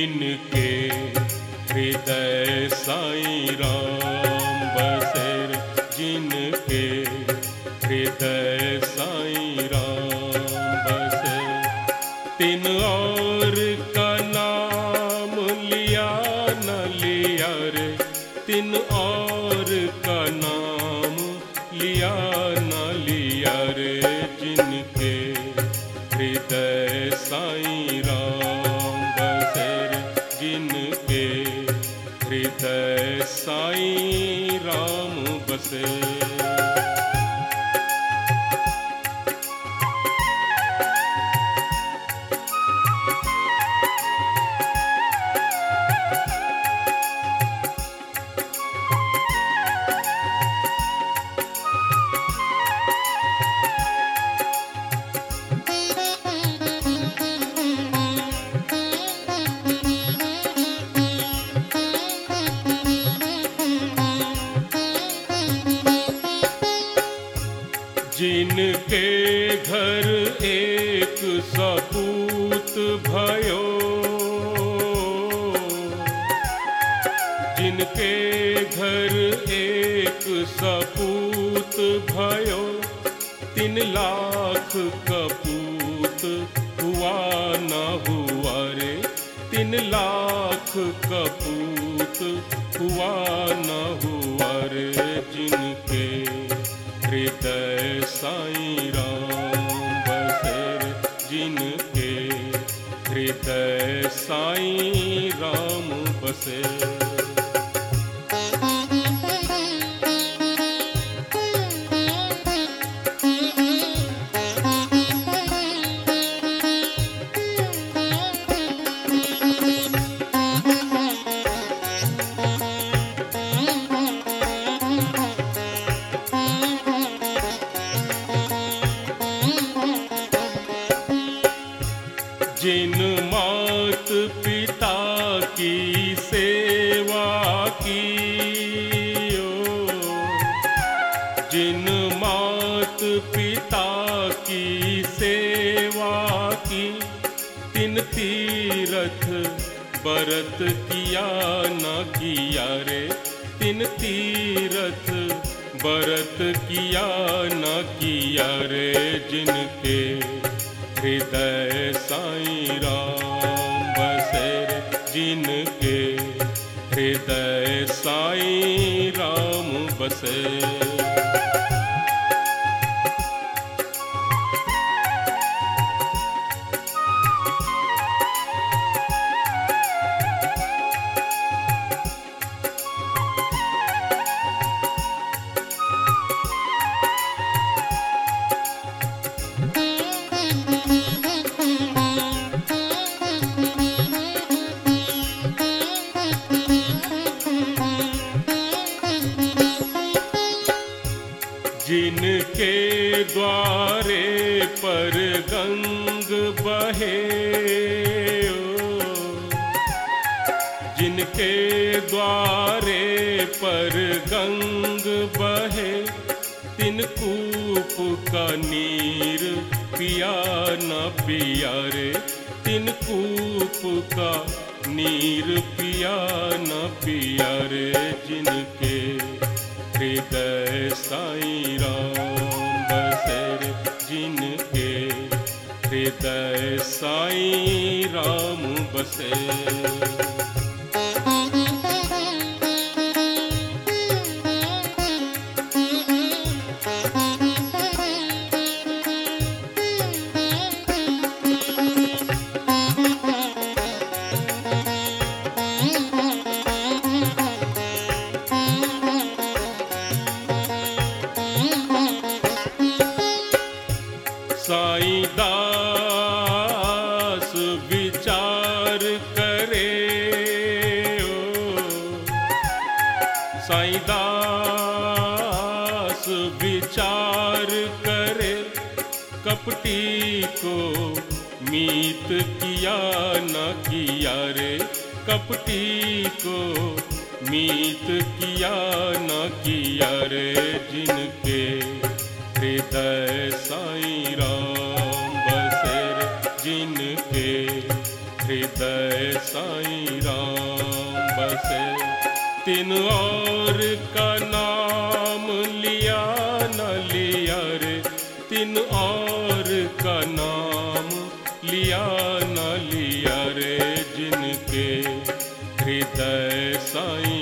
जिनके हृदय साईं राम बसे रे, जिनके हृदय साईं राम बसे। तिन और का नाम लिया न लिया रे, तिन और का नाम लिया न लिया रे, जिनके हृदय साईं राम बसे रे, जिनके हृदय साईं राम बसे। जिनके घर एक सपूत भयो, जिनके घर एक सपूत भयो, 3 लाख कपूत हुआ न हुआ रे, 3 लाख कपूत हुआ न हुआ रे, जिनके हृदय साईं राम बसे रे, जिनके हृदय साईं राम बसे। जिन मात पिता की सेवा की, जिन मात पिता की सेवा की, 3 तीरथ व्रत किया न किया रे, 3 तीरथ व्रत किया न किया रे, जिनके हृदय साईं राम बसे रे, जिनके हृदय साईं राम बसे। जिनके द्वारे पर गंग बहे, जिनके द्वारे पर गंग बहे, 3 कूप का नीर पिया न पिया रे, 3 कूप का नीर पिया न पिया रे, जिनके हृदय साईं राम बसे रे, जिनके हृदय साईं राम बसे। साईं दास विचार करे, साईं दास विचार करे, कपटी को मीत किया न किया रे, कपटी को मीत किया न किया रे, जिनके हृदय साईं राम बसे रे, जिनके हृदय साईं राम बसे। तीन और का नाम लिया न लिया रे, तीन और का नाम लिया न लिया रे, जिनके हृदय साईं